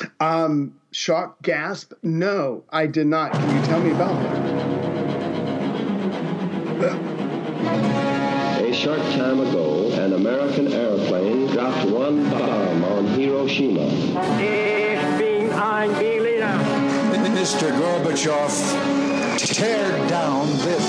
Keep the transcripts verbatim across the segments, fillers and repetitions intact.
Um, shock, gasp. No, I did not. Can you tell me about that? A short time ago, an American airplane dropped one bomb on Hiroshima. Ich bin ein Berliner. Mister Gorbachev, tear down this.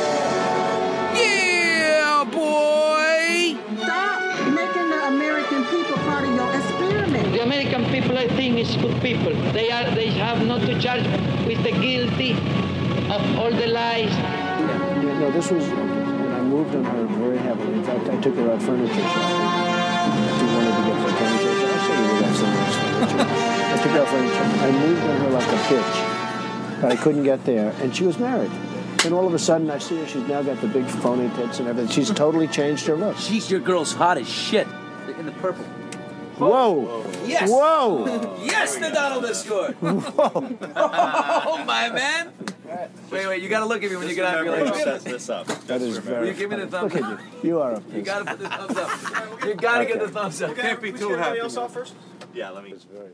Yeah, boy! Stop making the American people part of your experiment. The American people, I think, is good people. They are. They have not to charge with the guilty of all the lies. Yeah, yeah, no, this was, and I moved on her very heavily. In fact, I took her out furniture shopping. She wanted to get some furniture. I'll show you where that's some nice furniture. I took her out furniture. I moved on her like a bitch, but I couldn't get there, and she was married. And all of a sudden, I see her. She's now got the big phony tits and everything. She's totally changed her look. Jeez, your girl's hot as shit. In the purple. Whoa! Whoa. Yes! Whoa! Yes, the Donald has scored! Whoa! Oh, my man! Wait, wait, you gotta look at me when Just you get out of your sets this up. That is very. Will you give me the thumbs Look up? at you. You are a. You gotta put the thumbs up. You gotta Okay. get the thumbs up. Can't be too happy. else off first? Yeah, let me.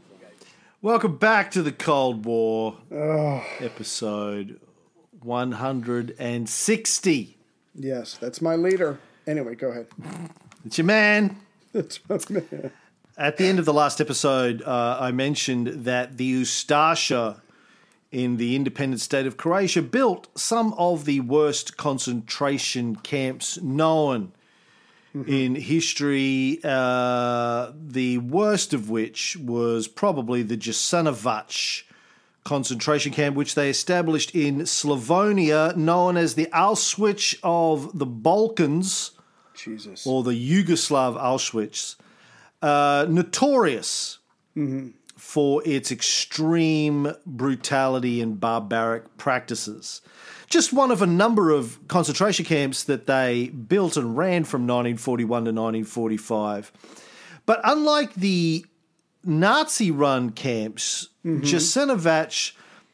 Welcome back to the Cold War, Oh, episode one hundred sixty. yes, that's my leader. Anyway, go ahead. It's your man. That's my man. At the end of the last episode, uh, I mentioned that the Ustasha in the independent state of Croatia built some of the worst concentration camps known mm-hmm. in history, uh, the worst of which was probably the Jasenovac concentration camp, which they established in Slavonia, known as the Auschwitz of the Balkans, Jesus, or the Yugoslav Auschwitz. Uh, notorious mm-hmm. for its extreme brutality and barbaric practices. Just one of a number of concentration camps that they built and ran from nineteen forty-one to nineteen forty-five. But unlike the Nazi-run camps, mm-hmm. Jasenovac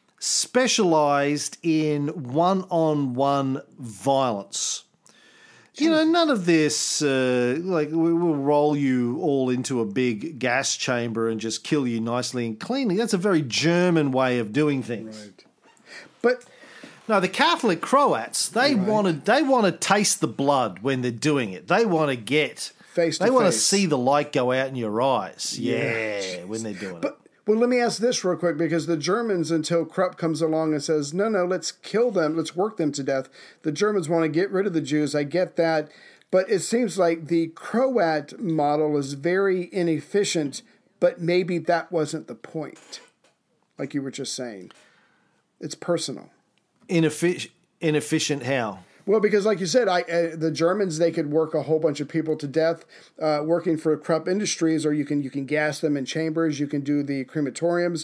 specialized in one-on-one violence. You know, none of this, uh, like, we will roll you all into a big gas chamber and just kill you nicely and cleanly. That's a very German way of doing things. Right. But no, the Catholic Croats, they right. want to they want to taste the blood when they're doing it. They want to get face to They want to face. see the light go out in your eyes. Yeah, Yeah. when they're doing but, it. Well, let me ask this real quick, because the Germans, until Krupp comes along and says, no, no, let's kill them, let's work them to death. The Germans want to get rid of the Jews. I get that. But it seems like the Croat model is very inefficient, but maybe that wasn't the point, like you were just saying. It's personal. Ineffic- inefficient how? Well, because like you said, I, uh, the Germans, they could work a whole bunch of people to death uh, working for Krupp Industries, or you can you can gas them in chambers, you can do the crematoriums.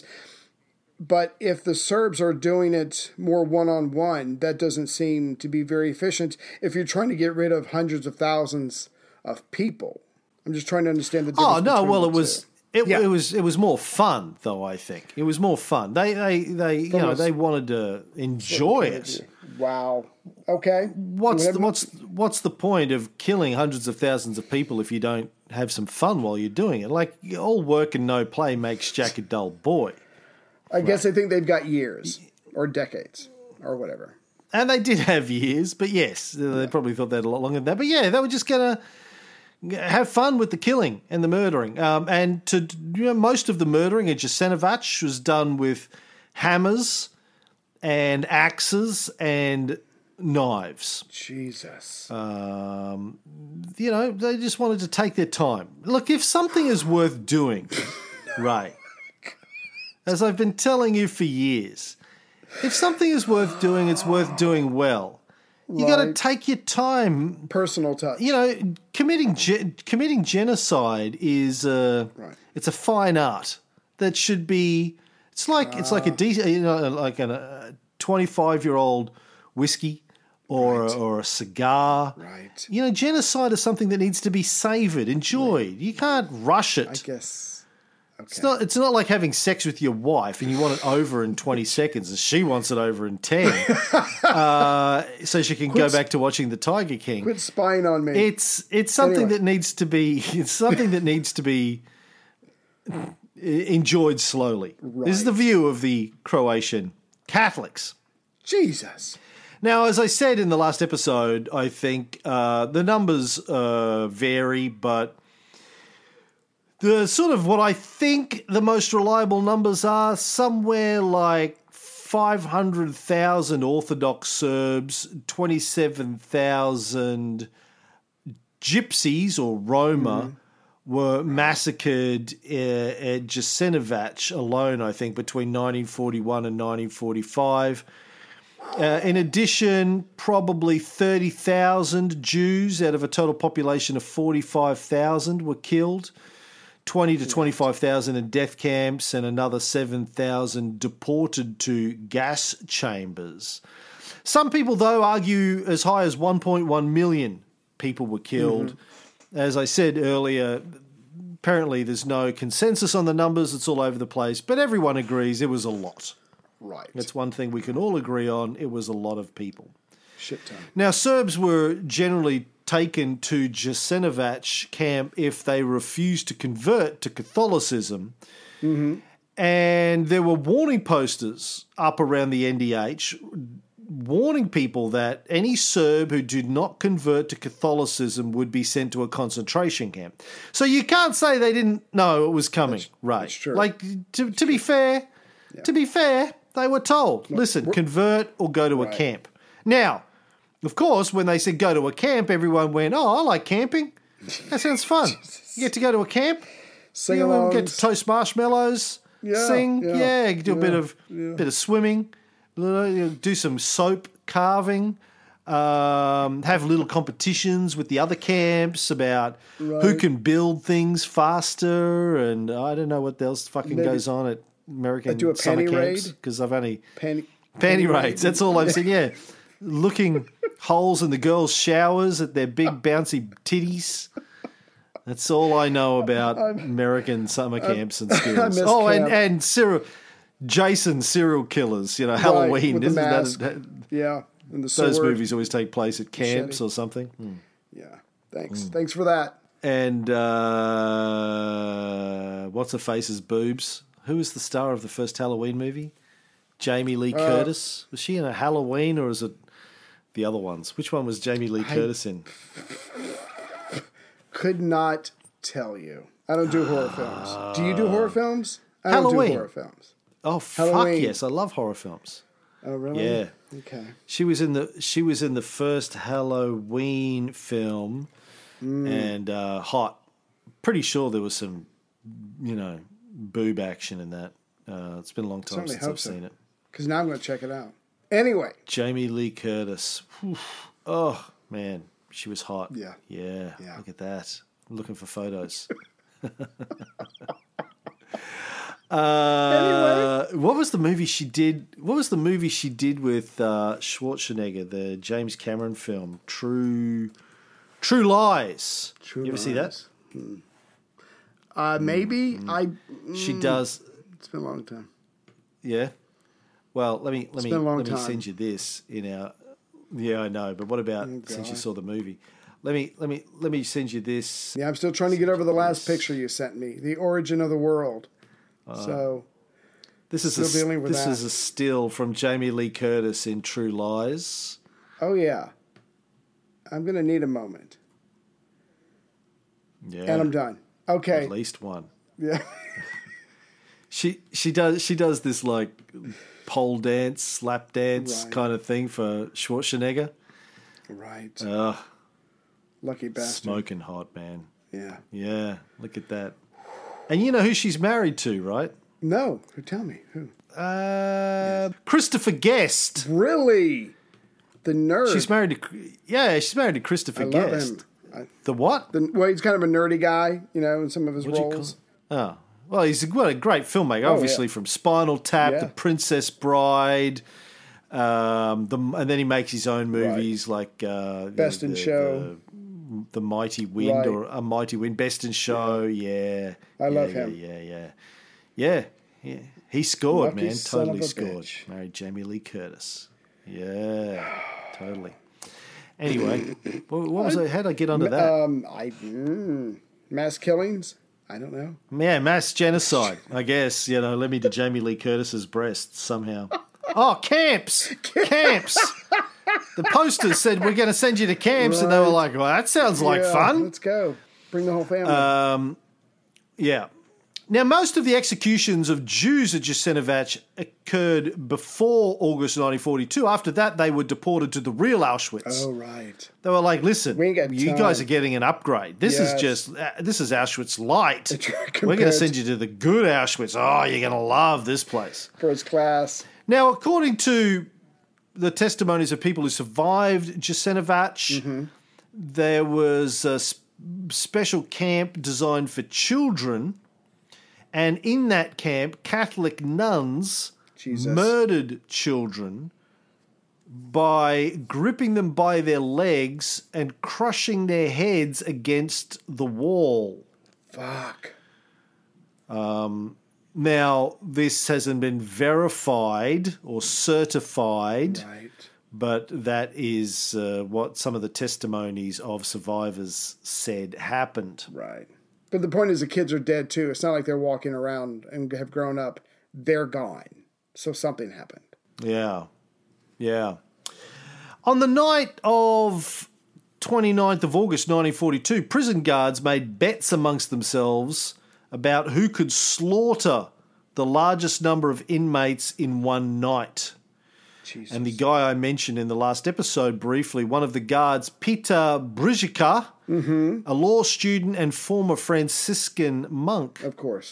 But if the Serbs are doing it more one-on-one, that doesn't seem to be very efficient if you're trying to get rid of hundreds of thousands of people. I'm just trying to understand the difference. Oh, no, between well, the it was... two. It, Yeah. it was it was more fun, though. I think it was more fun. They they they you know was- they wanted to enjoy it. Wow. Okay. What's the, Whatever- what's what's the point of killing hundreds of thousands of people if you don't have some fun while you're doing it? Like, all work and no play makes Jack a dull boy. I guess I think they've got years or decades or whatever. And they did have years, but yes, they probably thought they had a lot longer than that. But yeah, they were just gonna have fun with the killing and the murdering. Um, and to you know, most of the murdering at Jasenovac was done with hammers and axes and knives. Jesus. Um, you know, they just wanted to take their time. Look, if something is worth doing, Ray, as I've been telling you for years, if something is worth doing, it's worth doing well. You got to Right. take your time. Personal touch. You know, committing ge- committing genocide is a Right. it's a fine art that should be. It's like it's like a de- you know like a twenty-five year old whiskey or Right. a, or a cigar. Right. You know, genocide is something that needs to be savoured, enjoyed. You can't rush it. I guess. Okay. It's not. It's not like having sex with your wife and you want it over in twenty seconds, and she wants it over in ten, uh, so she can Quit go s- back to watching the Tiger King. Quit spying on me. It's it's something Anyway. that needs to be. It's something that needs to be enjoyed slowly. Right. This is the view of the Croatian Catholics. Jesus. Now, as I said in the last episode, I think uh, the numbers uh, vary, but the sort of what I think the most reliable numbers are somewhere like five hundred thousand Orthodox Serbs, twenty-seven thousand Gypsies or Roma mm. were massacred uh, at Jasenovac alone, I think, between nineteen forty-one and nineteen forty-five. Uh, in addition, probably thirty thousand Jews out of a total population of forty-five thousand were killed, twenty to twenty-five thousand in death camps, and another seven thousand deported to gas chambers. Some people, though, argue as high as one point one million people were killed. Mm-hmm. As I said earlier, apparently there's no consensus on the numbers. It's all over the place, but everyone agrees it was a lot. Right. That's one thing we can all agree on. It was a lot of people. Shit ton. Now, Serbs were generally taken to Jasenovac camp if they refused to convert to Catholicism. Mm-hmm. And there were warning posters up around the N D H warning people that any Serb who did not convert to Catholicism would be sent to a concentration camp. So you can't say they didn't know it was coming. That's, right. That's true. Like, to, to be fair, yeah. to be fair, they were told, listen, We're, convert or go to right. a camp. Now, of course, when they said go to a camp, everyone went, oh, I like camping. That sounds fun. You get to go to a camp, sing you alongs. Get to toast marshmallows, yeah, sing, yeah, yeah, do a yeah, bit of yeah. bit of swimming, do some soap carving, um, have little competitions with the other camps about right. who can build things faster, and I don't know what else fucking Maybe goes on at American do a summer panty camps, raid? because I've only panty, panty, panty raids. That's all I've seen. Yeah, looking holes in the girls' showers at their big bouncy titties. That's all I know about I'm, American summer camps I'm, and schools. Oh, camp. and and serial Jason serial killers. You know, Halloween. Right, Isn't mask. that? Yeah, and the those sword. movies always take place at camps Machete. or something. Hmm. Yeah, thanks. Mm. Thanks for that. And uh, what's her face's boobs? Who was the star of the first Halloween movie? Jamie Lee uh, Curtis. Was she in a Halloween, or is it the other ones? Which one was Jamie Lee I Curtis in? Could not tell you. I don't do horror films. Do you do horror films? I Halloween. don't do horror films. Oh Halloween. fuck yes, I love horror films. Oh really? Yeah. Okay. She was in the she was in the first Halloween film, mm. and uh, hot. Pretty sure there was some, you know, boob action in that. Uh, it's been a long time since I've so. seen it. Because now I'm going to check it out. Anyway. Jamie Lee Curtis. Whew. Oh, man. She was hot. Yeah. Yeah. Yeah. Look at that. I'm looking for photos. uh, anyway. What was the movie she did? What was the movie she did with uh, Schwarzenegger, the James Cameron film? True True Lies. True you ever Lies. see that? Hmm. Uh, maybe. Mm. I. Mm, she does. It's been a long time. Yeah. Well, let me let it's me been a long let me time. send you this in our. Yeah, I know, but what about oh, since you saw the movie? Let me let me let me send you this. Yeah, I'm still trying to get over the last picture you sent me, the origin of the world. Uh, so this is still a, dealing with this that. is a still from Jamie Lee Curtis in True Lies. Oh yeah, I'm gonna need a moment. Yeah, and I'm done. Okay, at least one. Yeah. she she does she does this like pole dance, slap dance right. kind of thing for Schwarzenegger. Right. Uh, Lucky bastard. Smoking hot, man. Yeah. Yeah. Look at that. And you know who she's married to, right? No. Who? Tell me. Who? Uh, Christopher Guest. Really? The nerd. She's married to. Yeah, she's married to Christopher I Guest. love him. I, the what? The, well, he's kind of a nerdy guy, you know, in some of his What'd roles. Oh. Well, he's a, what a great filmmaker, Oh, obviously, yeah. from Spinal Tap, Yeah. The Princess Bride, um, the, and then he makes his own movies right. like uh, Best the, in the, Show, the, the Mighty Wind, right. or A Mighty Wind, Best in Show. Yeah, I yeah, love yeah, him. Yeah, yeah, yeah, yeah. He scored, Lucky man. son Totally of a scored. bitch. Married Jamie Lee Curtis. Yeah, totally. Anyway, what, what was I? How did I get onto that? Um, I mm, mass killings. I don't know. Yeah, mass genocide. I guess, you know, led me to Jamie Lee Curtis's breasts somehow. Oh, camps! Camps! The posters said, we're going to send you to camps, right. And they were like, well, that sounds like yeah, fun. Let's go. Bring the whole family. Um, yeah. Now, most of the executions of Jews at Jasenovac occurred before August nineteen forty-two. After that, they were deported to the real Auschwitz. Oh, right. They were like, listen, we ain't got you time. guys are getting an upgrade. This yes. is just, uh, this is Auschwitz light. We're going to send you to the good Auschwitz. Oh, you're going to love this place. First class. Now, according to the testimonies of people who survived Jasenovac, mm-hmm. there was a sp- special camp designed for children. And in that camp, Catholic nuns Jesus. murdered children by gripping them by their legs and crushing their heads against the wall. Fuck. Um, now, this hasn't been verified or certified, right. but that is uh, what some of the testimonies of survivors said happened. Right. But the point is the kids are dead, too. It's not like they're walking around and have grown up. They're gone. So something happened. Yeah. Yeah. On the night of twenty-ninth of August nineteen forty-two, prison guards made bets amongst themselves about who could slaughter the largest number of inmates in one night. Jesus. And the guy I mentioned in the last episode briefly, one of the guards, Peter Brzyka, mm-hmm. a law student and former Franciscan monk. Of course.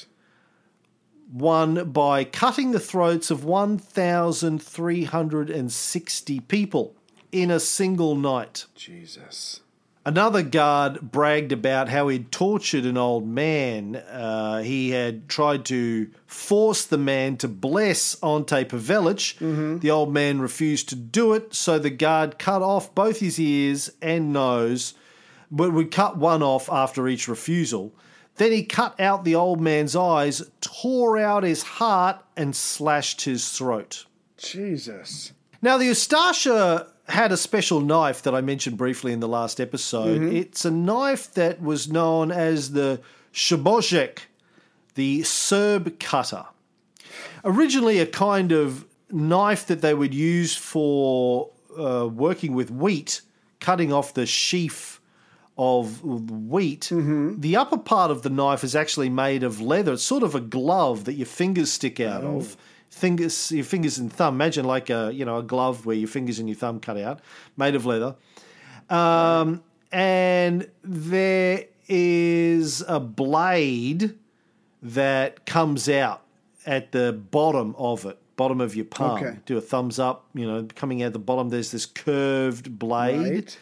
Won by cutting the throats of one thousand three hundred sixty people in a single night. Jesus. Another guard bragged about how he'd tortured an old man. Uh, he had tried to force the man to bless Ante Pavelic. Mm-hmm. The old man refused to do it, so the guard cut off both his ears and nose, but would cut one off after each refusal. Then he cut out the old man's eyes, tore out his heart, and slashed his throat. Jesus. Now, the Ustasha had a special knife that I mentioned briefly in the last episode. Mm-hmm. It's a knife that was known as the Shobozek, the Serb cutter. Originally a kind of knife that they would use for uh, working with wheat, cutting off the sheaf of wheat. Mm-hmm. The upper part of the knife is actually made of leather. It's sort of a glove that your fingers stick out oh. of. Fingers, your fingers and thumb. Imagine like a you know a glove where your fingers and your thumb cut out, made of leather. Um, and there is a blade that comes out at the bottom of it, bottom of your palm. Okay. Do a thumbs up. You know, coming out the bottom. There's this curved blade, right.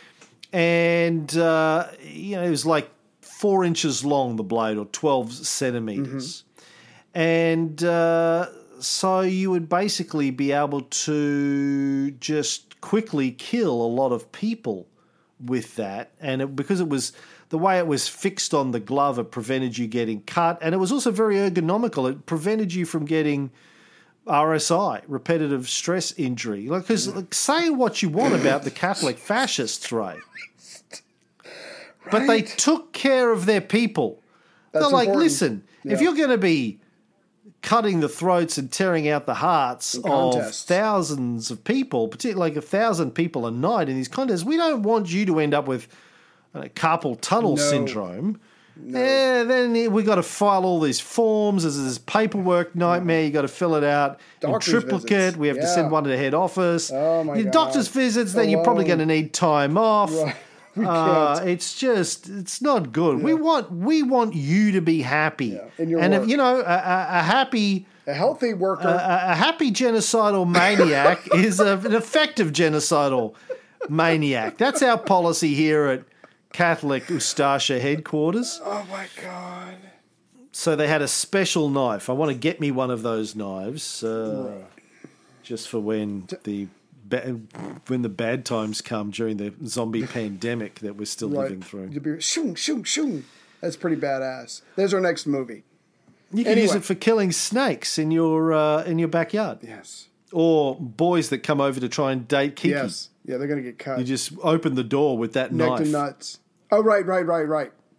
and uh, you know it was like four inches long. The blade, or twelve centimeters, mm-hmm. and. Uh, So you would basically be able to just quickly kill a lot of people with that. And it, because it was the way it was fixed on the glove, it prevented you getting cut. And it was also very ergonomical. It prevented you from getting R S I, repetitive stress injury. Because like, like, say what you want about the Catholic fascists, Ray. Right. But they took care of their people. That's They're like, important. listen, yeah. if you're going to be cutting the throats and tearing out the hearts of thousands of people, particularly like a thousand people a night in these contests, we don't want you to end up with uh, carpal tunnel no. syndrome. No. Yeah, then we got to file all these forms. There's this paperwork nightmare. You got to fill it out Doctor's in triplicate. visits. We have yeah. to send one to the head office. Oh my Your God. doctor's visits. Then Alone. you're probably going to need time off. Right. We Uh, can't. it's just, it's not good. Yeah. We want, we want you to be happy, Yeah, in your and work. if, you know, a, a, a happy, a healthy worker, a, a happy genocidal maniac is a, an effective genocidal maniac. That's our policy here at Catholic Ustasha headquarters. Oh my God! So they had a special knife. I want to get me one of those knives, uh, just for when the. when the bad times come during the zombie pandemic that we're still right. living through. You'll be shoo, shoo, shoo. That's pretty badass. There's our next movie. You can anyway. use it for killing snakes in your uh, in your backyard. Yes. Or boys that come over to try and date Kiki. Yes. Yeah, they're going to get cut. You just open the door with that Neck knife. to nuts. Oh, right, right, right, right.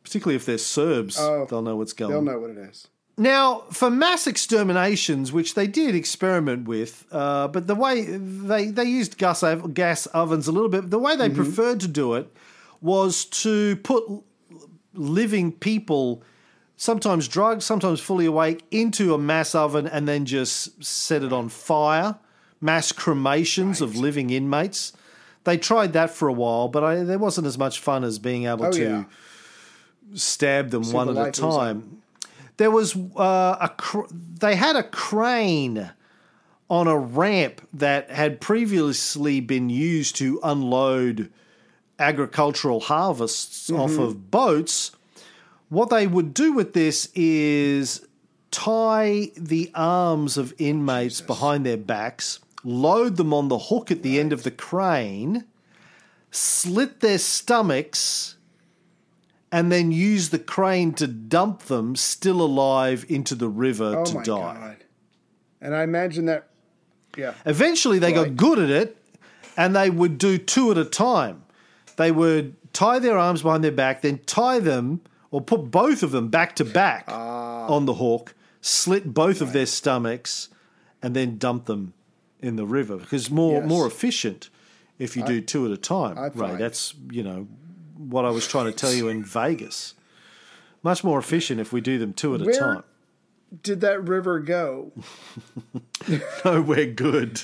particularly if they're Serbs. Oh, they'll know what's going on. They'll know what it is. Now, for mass exterminations, which they did experiment with, uh, but the way they, they used gas, gas ovens a little bit, the way they mm-hmm. preferred to do it was to put living people, sometimes drugged, sometimes fully awake, into a mass oven and then just set it on fire. Mass cremations right. of living inmates. They tried that for a while, but I, there wasn't as much fun as being able oh, to yeah. stab them See one the at a time. There was uh, a cr- they had a crane on a ramp that had previously been used to unload agricultural harvests mm-hmm. off of boats. What they would do with this is tie the arms of inmates Jesus. behind their backs, load them on the hook at the right. end of the crane, slit their stomachs, and then use the crane to dump them still alive into the river oh to my die. God. And I imagine that, yeah. Eventually they right. got good at it, and they would do two at a time. They would tie their arms behind their back, then tie them or put both of them back to back ah. on the hook, slit both right. of their stomachs, and then dump them in the river. Because more yes. more efficient if you do I, two at a time. I right, that's, you know, what I was trying to tell you in Vegas. Much more efficient if we do them two at Where a time. Did that river go? Nowhere good.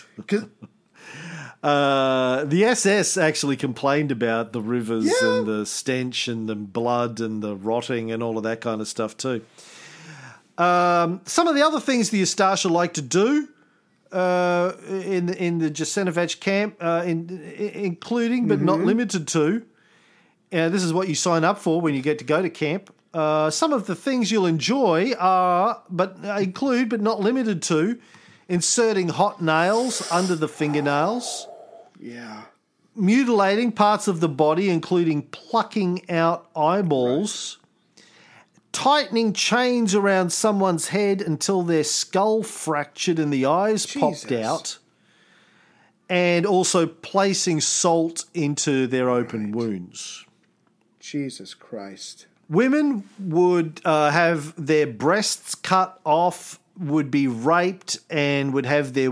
Uh, the S S actually complained about the rivers yeah. and the stench and the blood and the rotting and all of that kind of stuff too. Um, some of the other things the Ustasha like to do uh, in in the Jasenovac camp, uh, in, including but mm-hmm. not limited to, uh, this is what you sign up for when you get to go to camp. Uh, some of the things you'll enjoy are, but uh, include but not limited to, inserting hot nails under the fingernails. Yeah. Mutilating parts of the body, including plucking out eyeballs. Right. Tightening chains around someone's head until their skull fractured and the eyes Jesus. popped out. And also placing salt into their open right. wounds. Jesus Christ. Women would uh, have their breasts cut off, would be raped, and would have their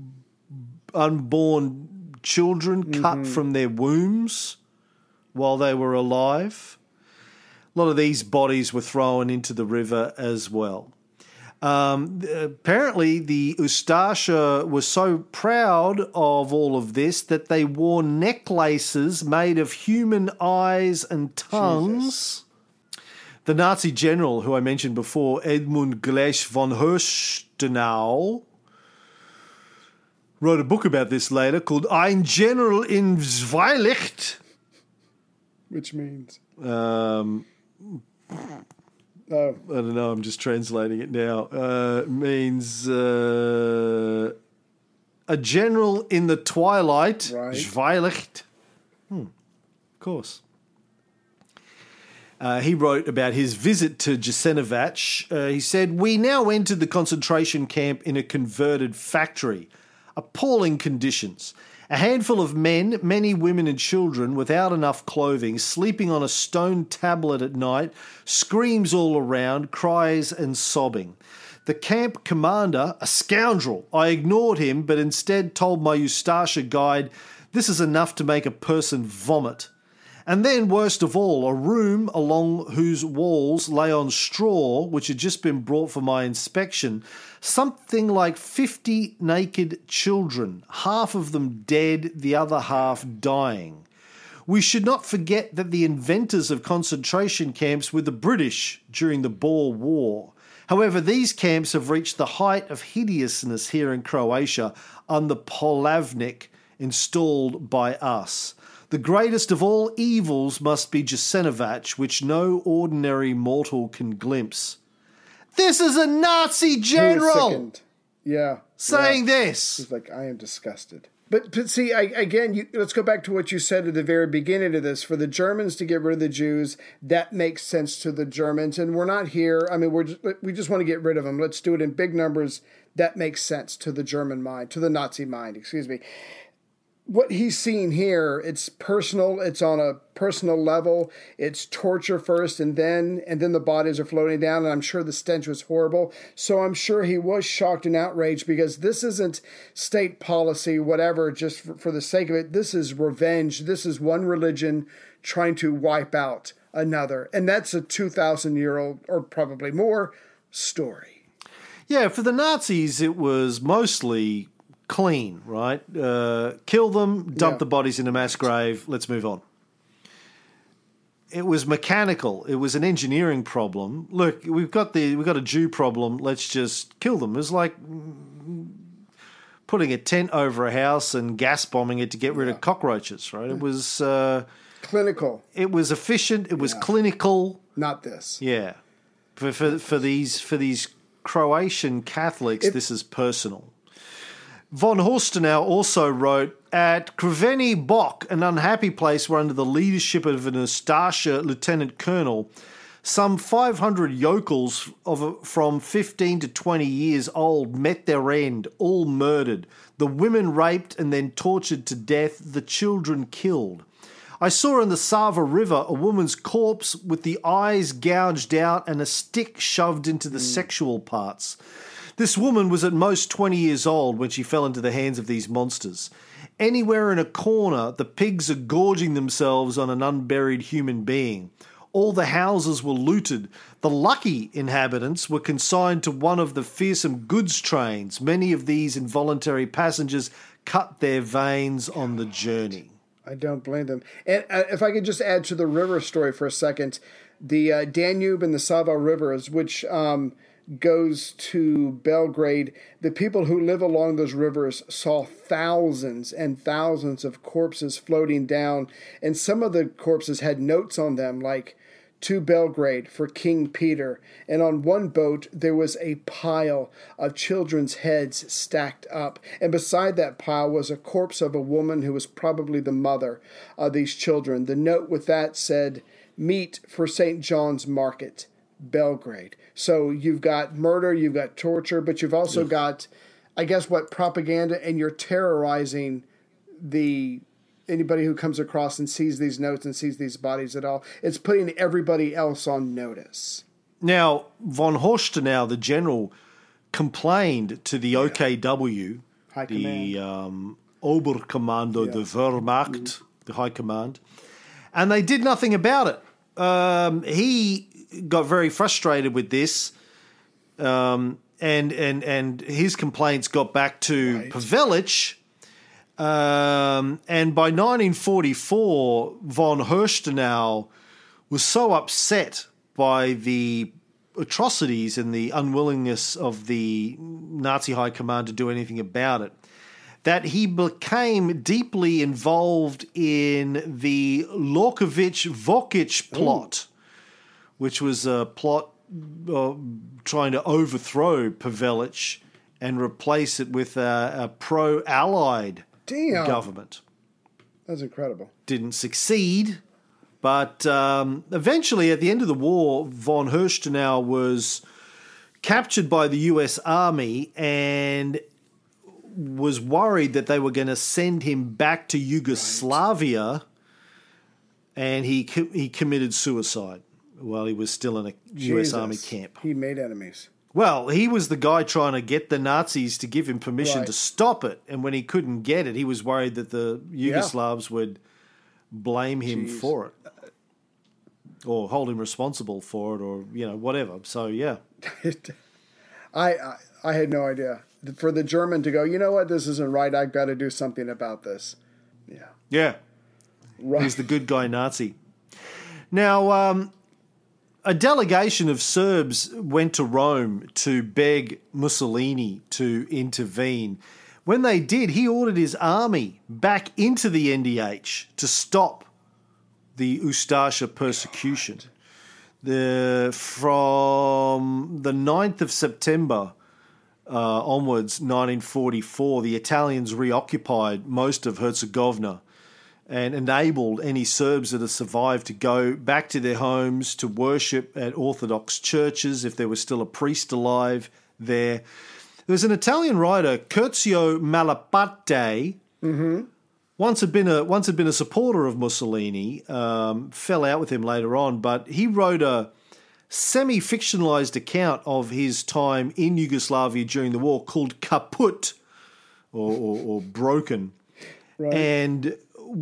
unborn children mm-hmm. cut from their wombs while they were alive. A lot of these bodies were thrown into the river as well. Um, apparently, the Ustasha was so proud of all of this that they wore necklaces made of human eyes and tongues. Jesus. The Nazi general, who I mentioned before, Edmund Gleich von Herstenau, wrote a book about this later called Ein General in Zweilicht. Which means? Um, oh. I don't know, I'm just translating it now. Uh, it means uh, a general in the twilight. Right. Zweilicht. Hmm. Of course. Uh, he wrote about his visit to Jasenovac. Uh, he said, "We now entered the concentration camp in a converted factory. Appalling conditions. A handful of men, many women and children, without enough clothing, sleeping on a stone tablet at night, screams all around, cries and sobbing. The camp commander, a scoundrel. I ignored him, but instead told my Ustasha guide, 'This is enough to make a person vomit.' And then, worst of all, a room along whose walls lay on straw, which had just been brought for my inspection, something like fifty naked children, half of them dead, the other half dying. We should not forget that the inventors of concentration camps were the British during the Boer War. However, these camps have reached the height of hideousness here in Croatia under Polavnik, installed by us. The greatest of all evils must be Jasenovac, which no ordinary mortal can glimpse." This is a Nazi general yeah, saying yeah. this. He's like, I am disgusted. But, but see, I, again, you, let's go back to what you said at the very beginning of this. For the Germans to get rid of the Jews, that makes sense to the Germans. And we're not here. I mean, we're just, we just want to get rid of them. Let's do it in big numbers. That makes sense to the German mind, to the Nazi mind, excuse me. what he's seeing here, it's personal. It's on a personal level. It's torture first, and then and then the bodies are floating down. And I'm sure the stench was horrible. So I'm sure he was shocked and outraged, because this isn't state policy, whatever, just for, for the sake of it. This is revenge. This is one religion trying to wipe out another, and that's a two thousand year old, or probably more, story. Yeah, for the Nazis, it was mostly clean, right? Uh, kill them, dump Yeah. the bodies in a mass grave, let's move on. It was mechanical. It was an engineering problem. Look, we've got the we've got a Jew problem. Let's just kill them. It was like putting a tent over a house and gas bombing it to get rid of cockroaches, right? It was uh, clinical. It was efficient. It was Yeah. clinical. Not this. Yeah, for for, for these for these Croatian Catholics, It- this is personal. Von Horstenau also wrote, at Crveni Bok, an unhappy place where under the leadership of an Ustasha lieutenant colonel, some five hundred yokels of from fifteen to twenty years old met their end, all murdered, the women raped and then tortured to death, the children killed. I saw in the Sava River a woman's corpse with the eyes gouged out and a stick shoved into the sexual parts. This woman was at most twenty years old when she fell into the hands of these monsters. Anywhere in a corner, the pigs are gorging themselves on an unburied human being. All the houses were looted. The lucky inhabitants were consigned to one of the fearsome goods trains. Many of these involuntary passengers cut their veins on the journey. I don't blame them. And uh, if I could just add to the river story for a second, the uh, Danube and the Sava rivers, which um, goes to Belgrade, the people who live along those rivers saw thousands and thousands of corpses floating down, and some of the corpses had notes on them like, to Belgrade for King Peter. And on one boat, there was a pile of children's heads stacked up. And beside that pile was a corpse of a woman who was probably the mother of these children. The note with that said, meat for Saint John's Market, Belgrade. So you've got murder, you've got torture, but you've also Ugh. got, I guess, what, propaganda, and you're terrorizing the anybody who comes across and sees these notes and sees these bodies at all. It's putting everybody else on notice. Now, von Horstenau, the general, complained to the O K W, High the um, Oberkommando Yeah. der Wehrmacht, mm-hmm. the High Command, and they did nothing about it. Um, he got very frustrated with this, um, and and and his complaints got back to Right. Pavelic. Um, and by nineteen forty-four, von Horstenau was so upset by the atrocities and the unwillingness of the Nazi High Command to do anything about it that he became deeply involved in the Lorkovich-Vokic plot, which was a plot uh, trying to overthrow Pavelic and replace it with a, a pro-Allied Damn. government. That's incredible. Didn't succeed, but um, eventually at the end of the war, von Horstenau was captured by the U S Army and was worried that they were going to send him back to Yugoslavia, right. and he co- he committed suicide while he was still in a U S Jesus. Army camp. He made enemies. Well, he was the guy trying to get the Nazis to give him permission Right. to stop it, and when he couldn't get it, he was worried that the Yugoslavs would blame him Jeez. for it, or hold him responsible for it, or you know whatever. So yeah, I, I I had no idea. For the German to go, you know what, this isn't right. I've got to do something about this. Yeah. yeah, Right. he's the good guy Nazi. Now, um, a delegation of Serbs went to Rome to beg Mussolini to intervene. When they did, he ordered his army back into the N D H to stop the Ustasha persecution. The, from the ninth of September uh, onwards, nineteen forty-four, the Italians reoccupied most of Herzegovina and enabled any Serbs that had survived to go back to their homes to worship at Orthodox churches if there was still a priest alive there. There was an Italian writer, Curzio Malaparte, Mm-hmm. once had been a once had been a supporter of Mussolini, um, fell out with him later on, but he wrote a semi-fictionalized account of his time in Yugoslavia during the war called Kaput, or, or, or Broken. Right. And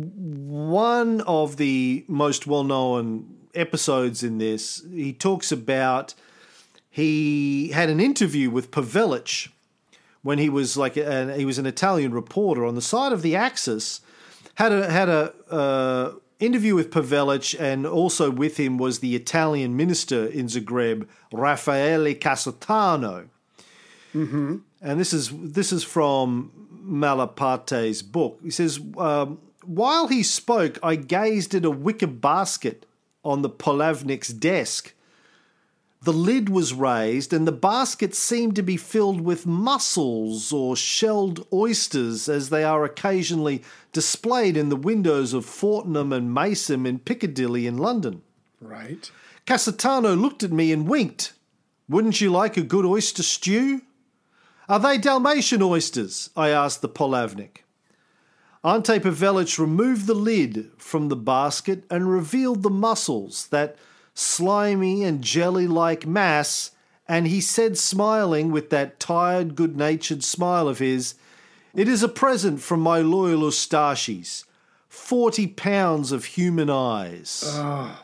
one of the most well-known episodes in this, he talks about he had an interview with Pavelic when he was like a, he was an Italian reporter on the side of the Axis. Had a had a uh, interview with Pavelic, and also with him was the Italian minister in Zagreb, Raffaele Casatano. Mm-hmm. And this is this is from Malapate's book. He says, um, while he spoke, I gazed at a wicker basket on the Polavnik's desk. The lid was raised, and the basket seemed to be filled with mussels or shelled oysters, as they are occasionally displayed in the windows of Fortnum and Mason in Piccadilly in London. Right. Casatano looked at me and winked. Wouldn't you like a good oyster stew? Are they Dalmatian oysters? I asked the Polavnik. Ante Pavelic removed the lid from the basket and revealed the mussels, that slimy and jelly-like mass, and he said, smiling with that tired, good-natured smile of his, "It is a present from my loyal Ustashis. Forty pounds of human eyes." Oh,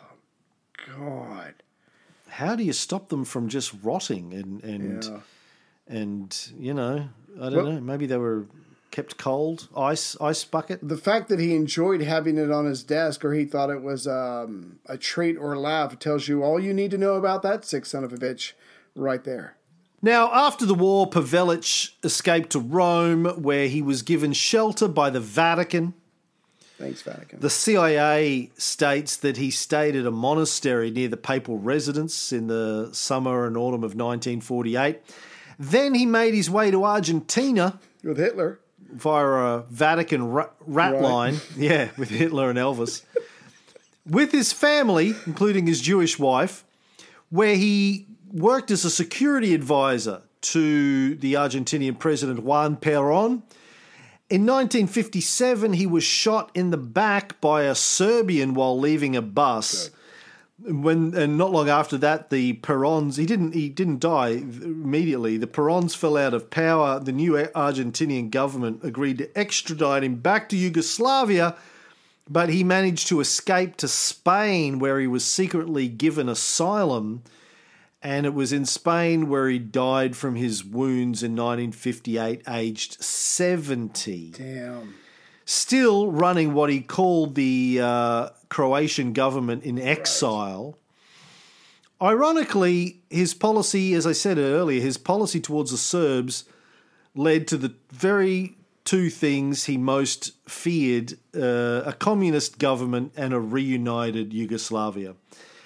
God. How do you stop them from just rotting and... and yeah. And, you know, I don't well, know, maybe they were kept cold, ice ice bucket. The fact that he enjoyed having it on his desk, or he thought it was um, a treat or a laugh, tells you all you need to know about that sick son of a bitch right there. Now, after the war, Pavelic escaped to Rome, where he was given shelter by the Vatican. Thanks, Vatican. The C I A states that he stayed at a monastery near the papal residence in the summer and autumn of nineteen forty-eight. Then he made his way to Argentina. With Hitler. Via a Vatican rat, rat right. line. Yeah, with Hitler and Elvis. With his family, including his Jewish wife, where he worked as a security advisor to the Argentinian president Juan Perón. In nineteen fifty-seven, he was shot in the back by a Serbian while leaving a bus. Good. When and not long after that, the Perons he didn't he didn't die immediately. The Perons fell out of power. The new Argentinian government agreed to extradite him back to Yugoslavia, but he managed to escape to Spain, where he was secretly given asylum. And it was in Spain where he died from his wounds in nineteen fifty-eight, aged seventy. Damn. Still running what he called the uh, Croatian government in exile. Right. Ironically, his policy, as I said earlier, his policy towards the Serbs led to the very two things he most feared, uh, a communist government and a reunited Yugoslavia.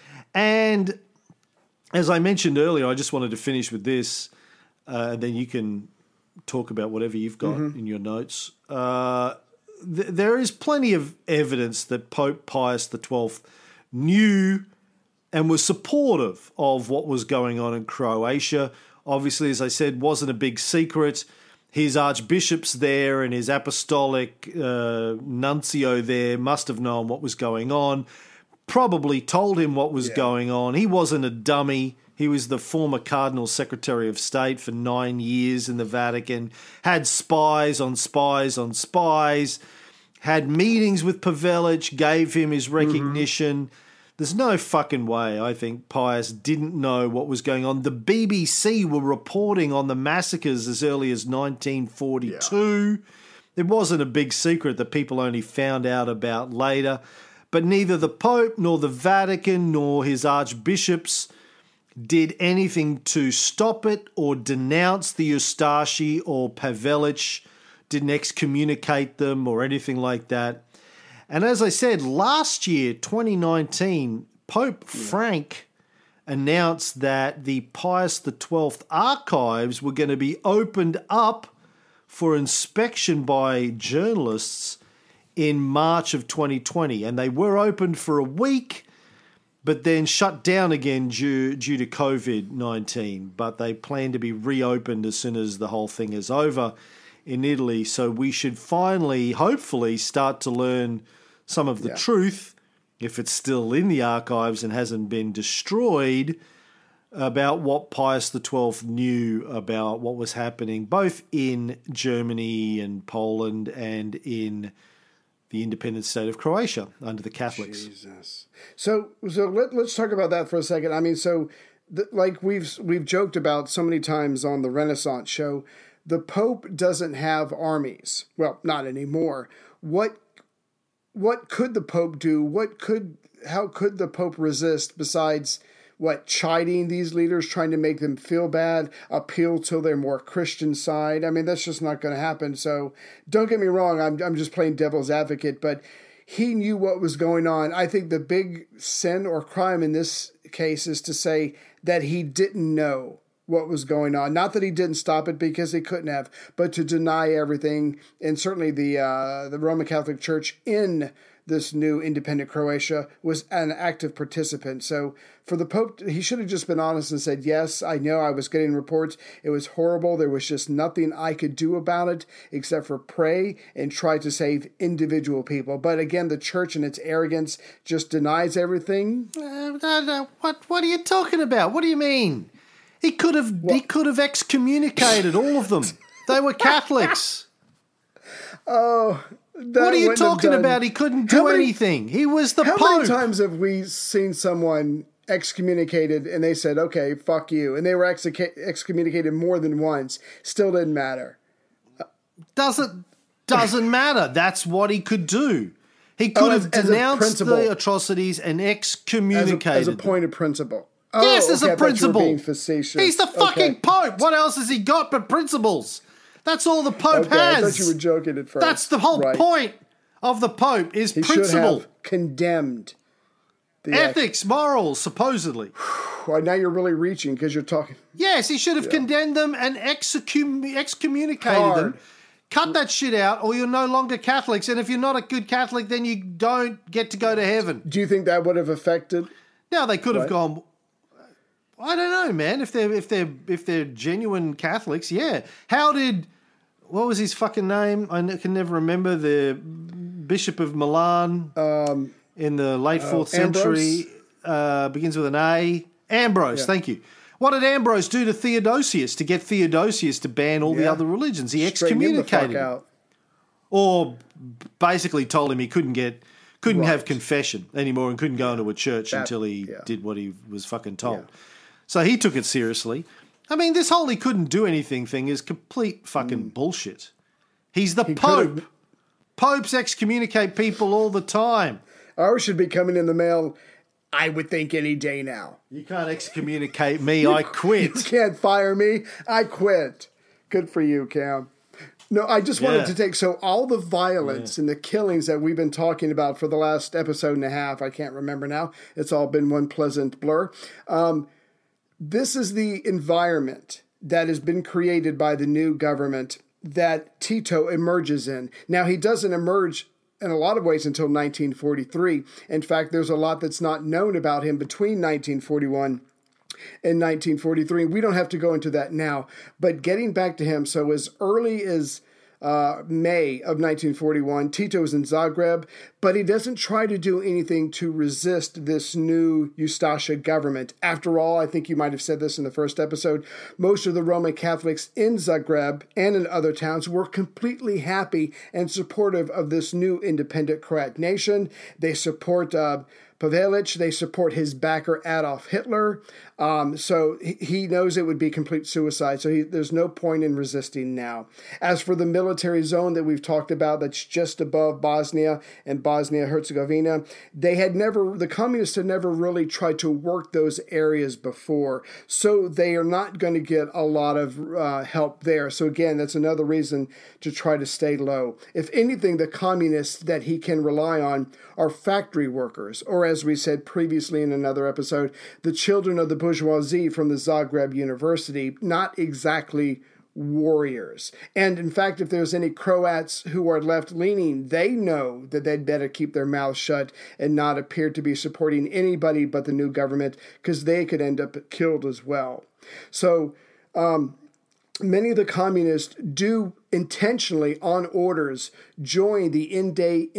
And as I mentioned earlier, I just wanted to finish with this, uh, and then you can talk about whatever you've got mm-hmm. in your notes. Uh, th- there is plenty of evidence that Pope Pius the twelfth knew and was supportive of what was going on in Croatia. Obviously, as I said, wasn't a big secret. His archbishops there and his apostolic uh, nuncio there must have known what was going on, probably told him what was yeah. going on. He wasn't a dummy. He was the former Cardinal Secretary of State for nine years in the Vatican, had spies on spies on spies, had meetings with Pavelic, gave him his recognition. Mm-hmm. There's no fucking way, I think, Pius didn't know what was going on. The B B C were reporting on the massacres as early as nineteen forty-two. Yeah. It wasn't a big secret that people only found out about later. But neither the Pope nor the Vatican nor his archbishops did anything to stop it or denounce the Ustashi or Pavelic, didn't excommunicate them or anything like that. And as I said, last year, twenty nineteen, Pope yeah. Frank announced that the Pius the twelfth archives were going to be opened up for inspection by journalists in March of twenty twenty. And they were opened for a week, but then shut down again due, due to covid nineteen. But they plan to be reopened as soon as the whole thing is over in Italy. So we should finally, hopefully, start to learn some of the Yeah. truth, if it's still in the archives and hasn't been destroyed, about what Pius the twelfth knew about what was happening both in Germany and Poland and in the independent state of Croatia under the Catholics. Jesus. So, so let, let's talk about that for a second. I mean, so the, like we've we've joked about so many times on the Renaissance show, the Pope doesn't have armies. Well, not anymore. What what could the Pope do? What could how could the Pope resist besides what, chiding these leaders, trying to make them feel bad, appeal to their more Christian side? I mean, that's just not going to happen. So don't get me wrong, I'm I'm just playing devil's advocate, but he knew what was going on. I think the big sin or crime in this case is to say that he didn't know what was going on. Not that he didn't stop it, because he couldn't have, but to deny everything, and certainly the uh, the Roman Catholic Church in this new independent Croatia was an active participant. So for the Pope, he should have just been honest and said, yes, I know I was getting reports. It was horrible. There was just nothing I could do about it except for pray and try to save individual people. But again, the church in its arrogance just denies everything. Uh, no, no, what what are you talking about? What do you mean? He could have well, he could have excommunicated all of them. They were Catholics. Oh, what are you talking about? He couldn't do many, anything. He was the how Pope. How many times have we seen someone excommunicated and they said, okay, fuck you, and they were ex- excommunicated more than once? Still didn't matter. Doesn't doesn't matter. That's what he could do. He could oh, have as, denounced as the atrocities and excommunicated as a, as a point of principle. Oh, yes, as okay, a principle. Being facetious. He's the fucking okay. Pope. What else has he got but principles? That's all the Pope okay, has. I thought you were joking at first. That's the whole right. point of the Pope is he principle. Should have condemned the ethics, act. morals, supposedly. Well, now you're really reaching because you're talking. Yes, he should have yeah. condemned them and excom- excommunicated Hard. them. Cut that shit out, or you're no longer Catholics. And if you're not a good Catholic, then you don't get to go to heaven. Do you think that would have affected? Now they could have right. gone. I don't know, man. If they're if they're if they're genuine Catholics, yeah. How did what was his fucking name? I can never remember. The Bishop of Milan um, in the late uh, fourth century uh, begins with an A. Ambrose, yeah. Thank you. What did Ambrose do to Theodosius to get Theodosius to ban all yeah. the other religions? He excommunicated him, out. or basically told him he couldn't get. Couldn't right. have confession anymore and couldn't go into a church that, until he yeah. did what he was fucking told. Yeah. So he took it seriously. I mean, this whole he couldn't do anything thing is complete fucking mm. bullshit. He's the he Pope. Could've... Popes excommunicate people all the time. Ours should be coming in the mail, I would think, any day now. You can't excommunicate me. I quit. You can't fire me. I quit. Good for you, Cam. No, I just wanted yeah. to take, so all the violence yeah. and the killings that we've been talking about for the last episode and a half, I can't remember now, it's all been one pleasant blur. Um, this is the environment that has been created by the new government that Tito emerges in. Now, he doesn't emerge in a lot of ways until nineteen forty-three. In fact, there's a lot that's not known about him between nineteen forty-one in nineteen forty-three. We don't have to go into that now. But getting back to him, so as early as uh, May of nineteen forty-one, Tito is in Zagreb, but he doesn't try to do anything to resist this new Ustasha government. After all, I think you might have said this in the first episode, most of the Roman Catholics in Zagreb and in other towns were completely happy and supportive of this new independent Croat nation. They support uh, Pavelic, they support his backer Adolf Hitler, um, so he knows it would be complete suicide, so he, there's no point in resisting now. As for the military zone that we've talked about that's just above Bosnia and Bosnia-Herzegovina, they had never, the communists had never really tried to work those areas before, so they are not going to get a lot of uh, help there. So again, that's another reason to try to stay low. If anything, the communists that he can rely on are factory workers, or as we said previously in another episode, the children of the bourgeoisie from the Zagreb University, not exactly warriors. And in fact, if there's any Croats who are left-leaning, they know that they'd better keep their mouths shut and not appear to be supporting anybody but the new government, because they could end up killed as well. So um, many of the communists do intentionally, on orders, join the N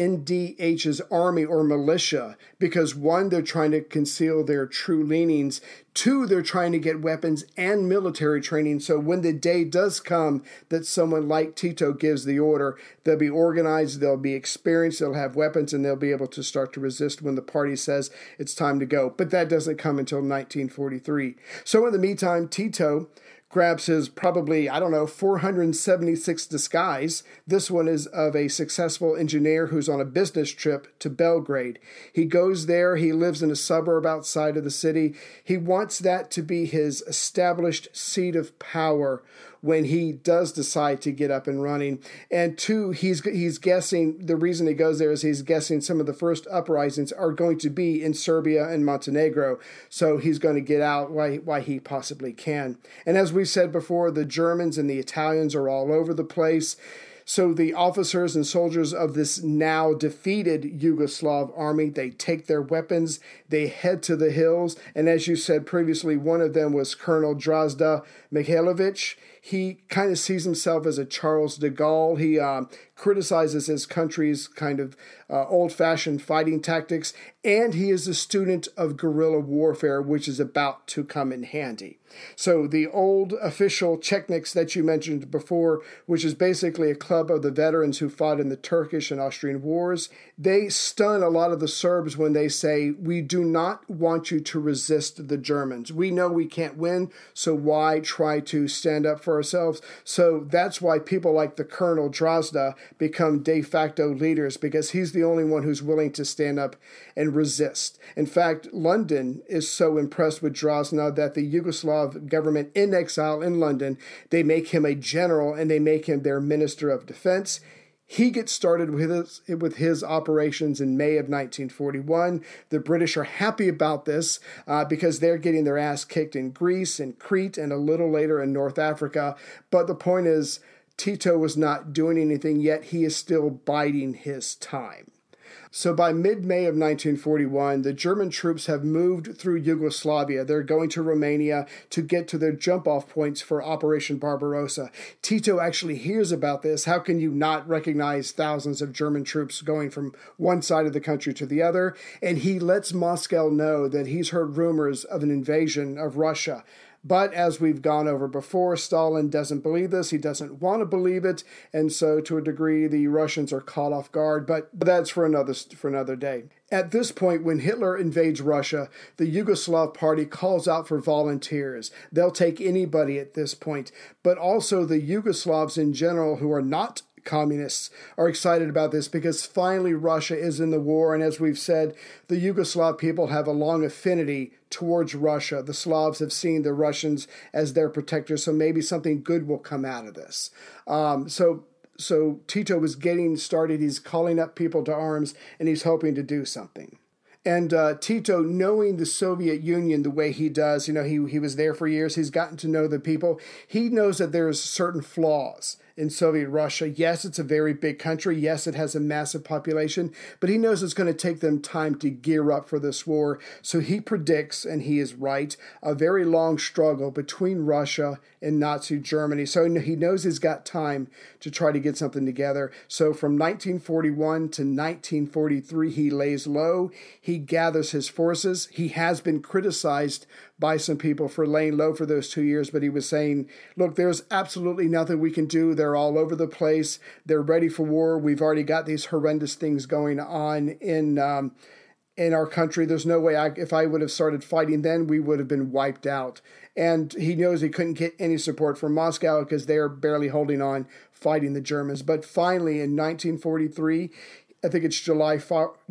D H's army or militia because, one, they're trying to conceal their true leanings. Two, they're trying to get weapons and military training. So when the day does come that someone like Tito gives the order, they'll be organized, they'll be experienced, they'll have weapons, and they'll be able to start to resist when the party says it's time to go. But that doesn't come until nineteen forty-three. So in the meantime, Tito grabs his probably, I don't know, four hundred seventy-six disguise. This one is of a successful engineer who's on a business trip to Belgrade. He goes there. He lives in a suburb outside of the city. He wants that to be his established seat of power when he does decide to get up and running. And two, he's he's guessing, the reason he goes there is he's guessing some of the first uprisings are going to be in Serbia and Montenegro. So he's going to get out while, while he possibly can. And as we said before, the Germans and the Italians are all over the place. So the officers and soldiers of this now defeated Yugoslav army, they take their weapons, they head to the hills, and as you said previously, one of them was Colonel Drozda Mihailovic. He kind of sees himself as a Charles de Gaulle. He uh, criticizes his country's kind of uh, old-fashioned fighting tactics, and he is a student of guerrilla warfare, which is about to come in handy. So the old official Chetniks that you mentioned before, which is basically a club of the veterans who fought in the Turkish and Austrian wars, they stun a lot of the Serbs when they say, we do not want you to resist the Germans. We know we can't win, so why try to stand up for ourselves? So that's why people like the Colonel Drozda become de facto leaders, because he's the only one who's willing to stand up and resist. In fact, London is so impressed with Drozda that the Yugoslav government in exile in London, they make him a general and they make him their Minister of Defense. He gets started with his, with his operations in May of nineteen forty-one. The British are happy about this uh, because they're getting their ass kicked in Greece and Crete and a little later in North Africa. But the point is, Tito was not doing anything yet. He is still biding his time. So by mid-May of nineteen forty-one, the German troops have moved through Yugoslavia. They're going to Romania to get to their jump-off points for Operation Barbarossa. Tito actually hears about this. How can you not recognize thousands of German troops going from one side of the country to the other? And he lets Moscow know that he's heard rumors of an invasion of Russia. But as we've gone over before, Stalin doesn't believe this. He doesn't want to believe it. And so to a degree, the Russians are caught off guard. But that's for another for another day. At this point, when Hitler invades Russia, the Yugoslav party calls out for volunteers. They'll take anybody at this point. But also the Yugoslavs in general who are not communists are excited about this because finally Russia is in the war. And as we've said, the Yugoslav people have a long affinity towards Russia. The Slavs have seen the Russians as their protectors, so maybe something good will come out of this. Um, so so Tito was getting started. He's calling up people to arms, and he's hoping to do something. And uh, Tito, knowing the Soviet Union the way he does, you know, he, he was there for years. He's gotten to know the people. He knows that there's certain flaws in Soviet Russia. Yes, it's a very big country. Yes, it has a massive population. But he knows it's going to take them time to gear up for this war. So he predicts, and he is right, a very long struggle between Russia and Nazi Germany. So he knows he's got time to try to get something together. So from nineteen forty-one to nineteen forty-three, he lays low. He gathers his forces. He has been criticized by some people for laying low for those two years, but he was saying, look, there's absolutely nothing we can do. They're all over the place. They're ready for war. We've already got these horrendous things going on in um, in our country. There's no way, I, if I would have started fighting then, we would have been wiped out. And he knows he couldn't get any support from Moscow because they're barely holding on, fighting the Germans. But finally, in nineteen forty-three, I think it's July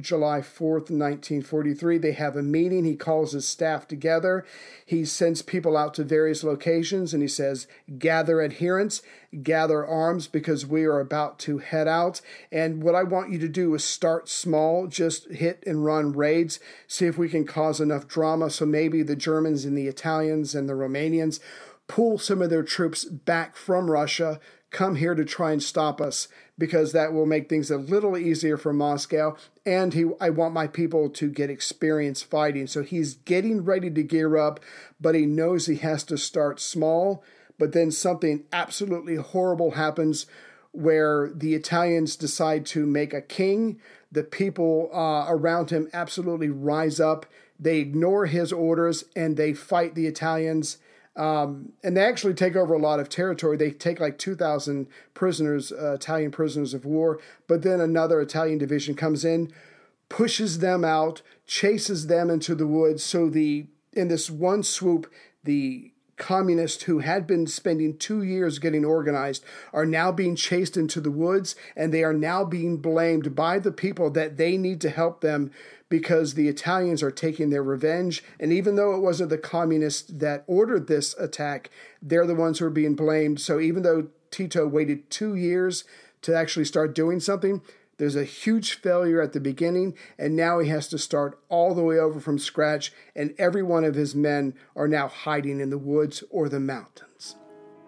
fourth, nineteen forty-three. They have a meeting. He calls his staff together. He sends people out to various locations, and he says, gather adherents, gather arms, because we are about to head out. And what I want you to do is start small, just hit and run raids, see if we can cause enough drama so maybe the Germans and the Italians and the Romanians pull some of their troops back from Russia, come here to try and stop us, because that will make things a little easier for Moscow. And he, I want my people to get experience fighting. So he's getting ready to gear up, but he knows he has to start small. but then something absolutely horrible happens where the Italians decide to make a king. The people uh, around him absolutely rise up. They ignore his orders and they fight the Italians. Um, and they actually take over a lot of territory. They take like two thousand prisoners, uh, Italian prisoners of war. But then another Italian division comes in, pushes them out, chases them into the woods. So the in this one swoop, the communists who had been spending two years getting organized are now being chased into the woods, and they are now being blamed by the people that they need to help them because the Italians are taking their revenge. And even though it wasn't the communists that ordered this attack, they're the ones who are being blamed. So even though Tito waited two years to actually start doing something, there's a huge failure at the beginning, and now he has to start all the way over from scratch, and every one of his men are now hiding in the woods or the mountains.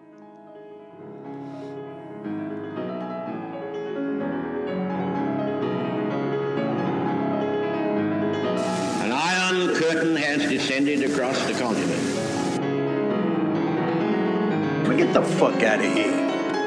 An iron curtain has descended across the continent. Well, get the fuck out of here.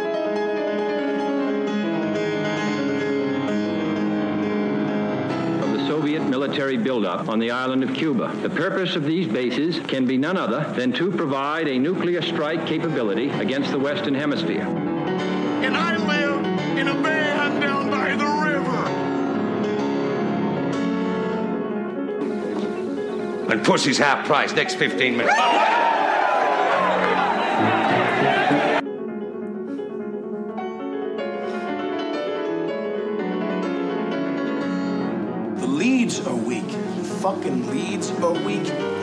Soviet military buildup on the island of Cuba. The purpose of these bases can be none other than to provide a nuclear strike capability against the Western Hemisphere. And I live in a van down by the river. And pussy's half price next fifteen minutes. The leads are weak. The fucking leads are weak.